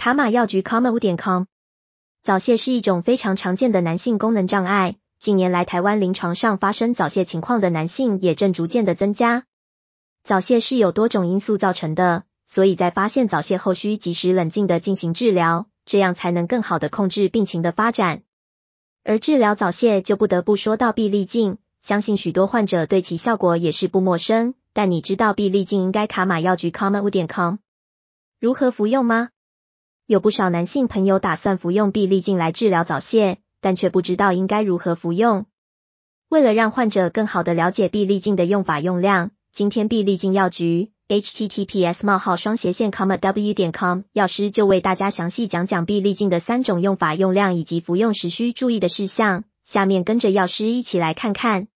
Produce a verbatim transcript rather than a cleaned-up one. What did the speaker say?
卡玛药局 c o m m a 五点 com。 早泄是一种非常常见的男性功能障碍，近年来台湾临床上发生早泄情况的男性也正逐渐的增加。早泄是有多种因素造成的，所以在发现早泄后需及时冷静的进行治疗，这样才能更好的控制病情的发展。而治疗早泄就不得不说到必利净，相信许多患者对其效果也是不陌生，但你知道必利净应该卡玛药局 c o m m a 五点 com 如何服用吗？有不少男性朋友打算服用必利净来治疗早泄，但却不知道应该如何服用。为了让患者更好的了解必利净的用法用量，今天必利净药局 H T T P S 冒号双斜线 comma W 点 com 药师就为大家详细讲讲必利净的三种用法用量以及服用时需注意的事项，下面跟着药师一起来看看。